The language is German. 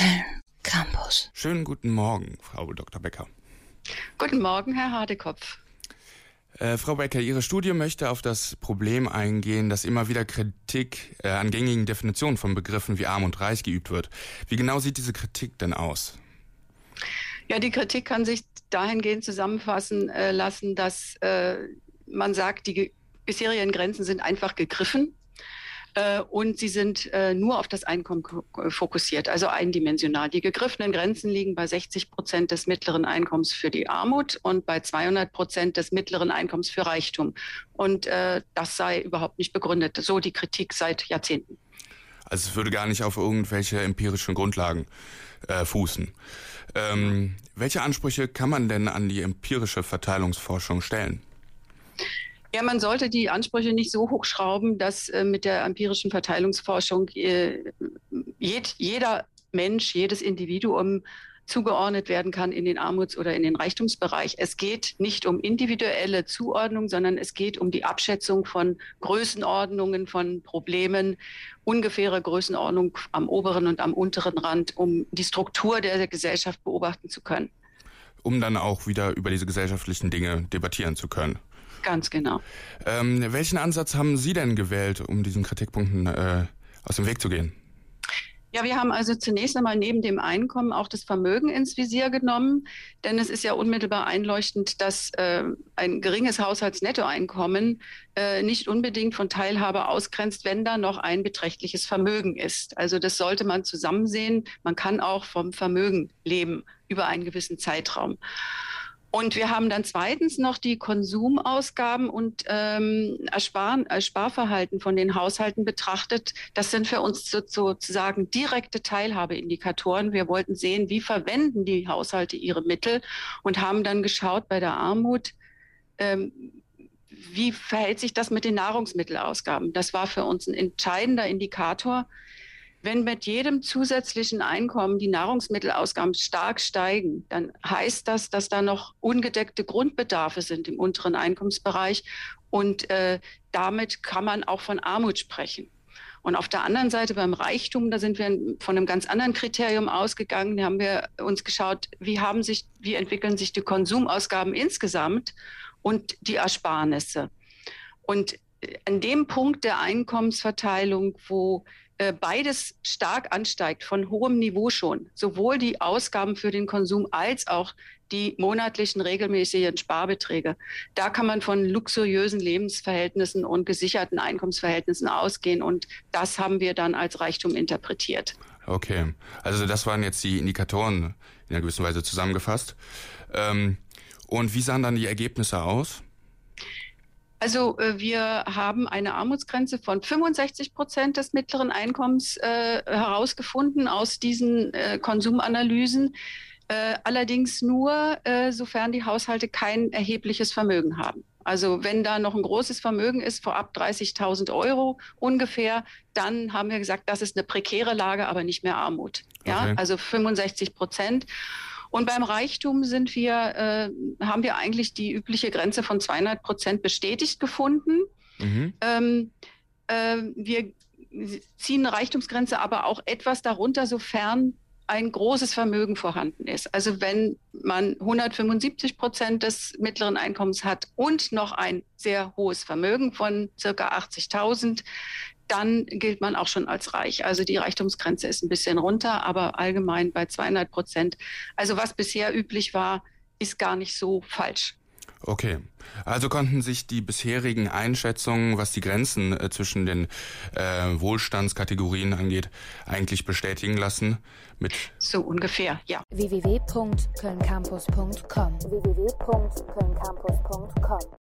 Köln Campus. Schönen guten Morgen, Frau Dr. Becker. Guten Morgen, Herr Hardekopf. Frau Becker, Ihre Studie möchte auf das Problem eingehen, dass immer wieder Kritik an gängigen Definitionen von Begriffen wie arm und reich geübt wird. Wie genau sieht diese Kritik denn aus? Ja, die Kritik kann sich dahingehend zusammenfassen lassen, dass man sagt, die bisherigen Grenzen sind einfach gegriffen und sie sind nur auf das Einkommen fokussiert, also eindimensional. Die gegriffenen Grenzen liegen bei 60% des mittleren Einkommens für die Armut und bei 200% des mittleren Einkommens für Reichtum. Und das sei überhaupt nicht begründet. So die Kritik seit Jahrzehnten. Also es würde gar nicht auf irgendwelche empirischen Grundlagen fußen. Welche Ansprüche kann man denn an die empirische Verteilungsforschung stellen? Ja, man sollte die Ansprüche nicht so hochschrauben, dass mit der empirischen Verteilungsforschung jeder Mensch, jedes Individuum zugeordnet werden kann in den Armuts- oder in den Reichtumsbereich. Es geht nicht um individuelle Zuordnung, sondern es geht um die Abschätzung von Größenordnungen, von Problemen, ungefähre Größenordnung am oberen und am unteren Rand, um die Struktur der Gesellschaft beobachten zu können. Um dann auch wieder über diese gesellschaftlichen Dinge debattieren zu können. Ganz genau. Welchen Ansatz haben Sie denn gewählt, um diesen Kritikpunkten aus dem Weg zu gehen? Ja, wir haben also zunächst einmal neben dem Einkommen auch das Vermögen ins Visier genommen, denn es ist ja unmittelbar einleuchtend, dass ein geringes Haushaltsnettoeinkommen nicht unbedingt von Teilhabe ausgrenzt, wenn da noch ein beträchtliches Vermögen ist. Also das sollte man zusammen sehen. Man kann auch vom Vermögen leben über einen gewissen Zeitraum. Und wir haben dann zweitens noch die Konsumausgaben und Sparverhalten von den Haushalten betrachtet. Das sind für uns sozusagen direkte Teilhabeindikatoren. Wir wollten sehen, wie verwenden die Haushalte ihre Mittel und haben dann geschaut bei der Armut, wie verhält sich das mit den Nahrungsmittelausgaben. Das war für uns ein entscheidender Indikator. Wenn mit jedem zusätzlichen Einkommen die Nahrungsmittelausgaben stark steigen, dann heißt das, dass da noch ungedeckte Grundbedarfe sind im unteren Einkommensbereich. Und damit kann man auch von Armut sprechen. Und auf der anderen Seite beim Reichtum, da sind wir von einem ganz anderen Kriterium ausgegangen. Da haben wir uns geschaut, wie entwickeln sich die Konsumausgaben insgesamt und die Ersparnisse. Und an dem Punkt der Einkommensverteilung, wo beides stark ansteigt, von hohem Niveau schon, sowohl die Ausgaben für den Konsum als auch die monatlichen regelmäßigen Sparbeträge. Da kann man von luxuriösen Lebensverhältnissen und gesicherten Einkommensverhältnissen ausgehen und das haben wir dann als Reichtum interpretiert. Okay, also das waren jetzt die Indikatoren in einer gewissen Weise zusammengefasst. Und wie sahen dann die Ergebnisse aus? Also wir haben eine Armutsgrenze von 65% des mittleren Einkommens herausgefunden aus diesen Konsumanalysen. Allerdings nur, sofern die Haushalte kein erhebliches Vermögen haben. Also wenn da noch ein großes Vermögen ist, vorab 30.000 € ungefähr, dann haben wir gesagt, das ist eine prekäre Lage, aber nicht mehr Armut. Ja, okay. Also 65%. Und beim Reichtum haben wir eigentlich die übliche Grenze von 200% bestätigt gefunden. Mhm. Wir ziehen eine Reichtumsgrenze aber auch etwas darunter, sofern ein großes Vermögen vorhanden ist. Also wenn man 175% des mittleren Einkommens hat und noch ein sehr hohes Vermögen von circa 80.000, dann gilt man auch schon als reich. Also die Reichtumsgrenze ist ein bisschen runter, aber allgemein bei 200%. Also was bisher üblich war, ist gar nicht so falsch. Okay, also konnten sich die bisherigen Einschätzungen, was die Grenzen zwischen den Wohlstandskategorien angeht, eigentlich bestätigen lassen? So ungefähr, ja. www.kölncampus.com